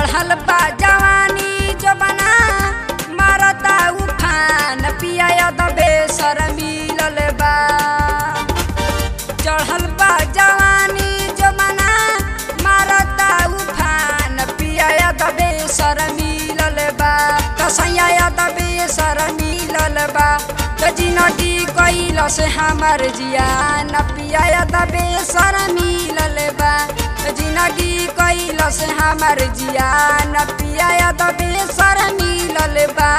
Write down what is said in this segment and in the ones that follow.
चढ़ल बा जवानी जबना मारता उफान पिया दबे सर मिलल बा। चढ़ल बा जवानी जबना मारता उफान पिया दबे सर मिलल बा। कसैया दबे सर मिलल बा। जिनगी कैल से हमर जियान पिया दबे सर मिलल बा। जिनगी कैल से हमर जियान पिया दबे सर मिलल बा।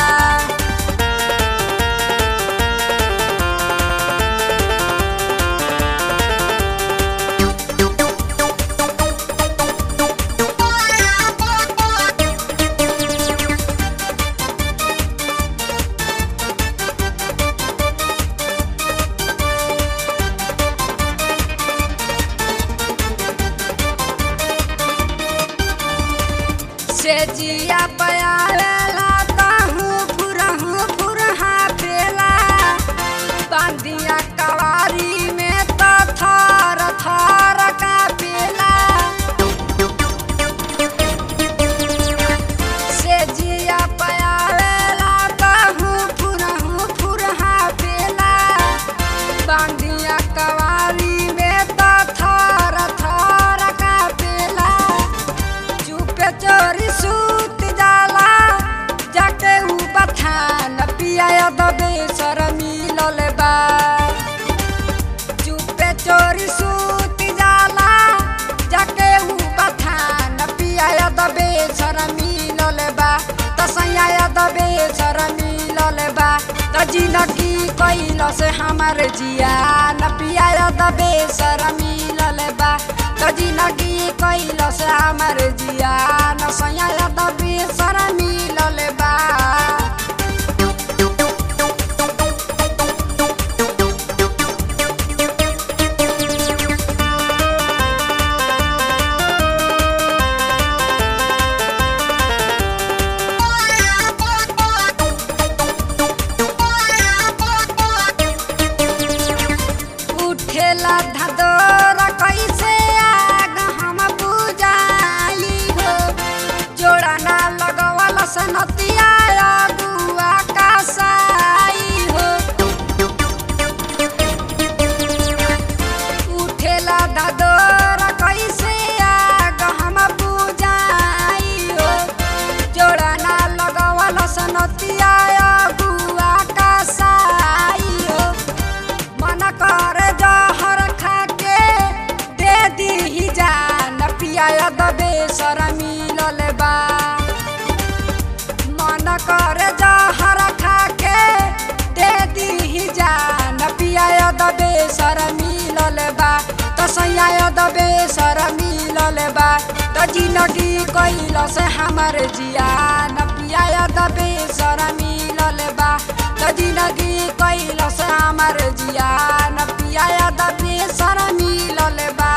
से जिया पयाला ताहू फुरहा पेला बांधिया कवारी में तो थर थर का पेला। से जिया पयाला ताहू फुरहा पेला बांधिया कवारी में तो थर थर का पेला। चुपे चोरी सूत जाला जाके ऊ बथान पिया दबे सर मिलल बा। चुपे चोरी सूत जाला जाके ऊ बथान पिया दबे सर मिलल बा। तसैया दबे सर मिलल बा। जिनगी कैल से हमर जियान पिया दबे सर मिलल बा। जिनगी कैल से हमर जियान सैया दबे सर मिलल बा। उठेला धदोर कैसे आग हम बुझाई हो। जोड़ा ना लगवल सनतिया अगुआ का साई हो। उठेला धदोर कैसे आग हम बुझाई हो। जोड़ा ना लगवल सनतिया अगुआ का साई हो। मन कर जहर खाके दे दी जान पिया दबे सर मिलल बा। मन कर जहर खाके दे दी जान पिया दबे सर मिलल बा। तसैया दबे सर मिलल बा। जिनगी कैल से हमर जियान पिया दबे सर मिलल बा। जिनगी कैल से हमर जियान पिया दबे सर मिलल बा।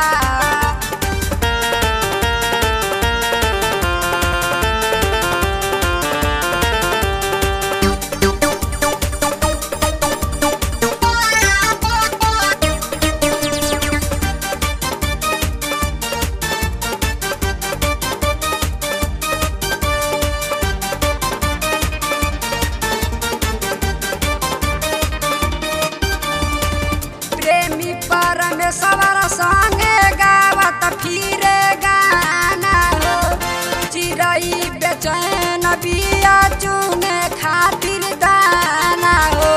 प्रेमी परमेश्वर संगे गावत फिरे गाना हो। चिड़ै बेचैन बिया चुने खातिर दाना हो।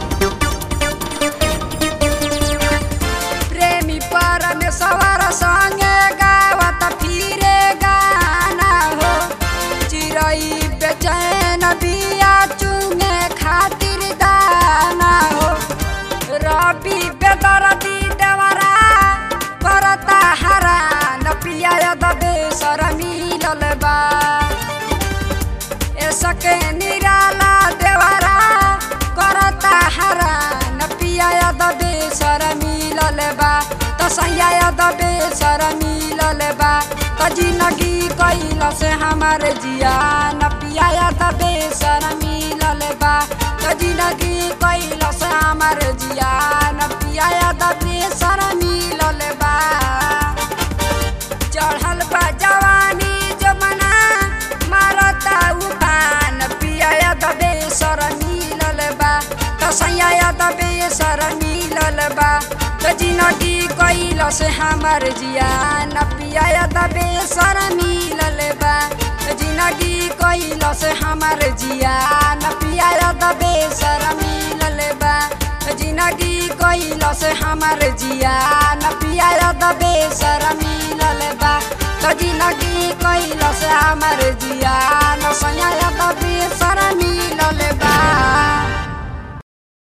प्रेमी परमेश्वर संगे गावत फिरे गाना हो। चिड़ै बेचैन बिया चुने खातिर दाना हो। रवि बेदर्दी देवरा करता हरान पिया दबे सर मिलल बा। ऐसके निराला देवरा करता हरान पिया दबे सर मिलल बा। तसैया दबे सर मिलल बा। जिनगी कैल से हमर जियान पिया दबे सर मिलल बा। जिनगी कैल से हमर जियान पिया दबे सर मिलल बा। चढ़ल बा जवानी जमना बेसर मिलल बा त जिंदगी कैल से हमर जियान पिया द बेसर मिलल बा जिंदगी कैल से हमर जियान पिया द बेसर मिलल बा जिंदगी कैल से हमर जियान पिया द बेसर मिलल बा त जिंदगी कैल से हमर जियान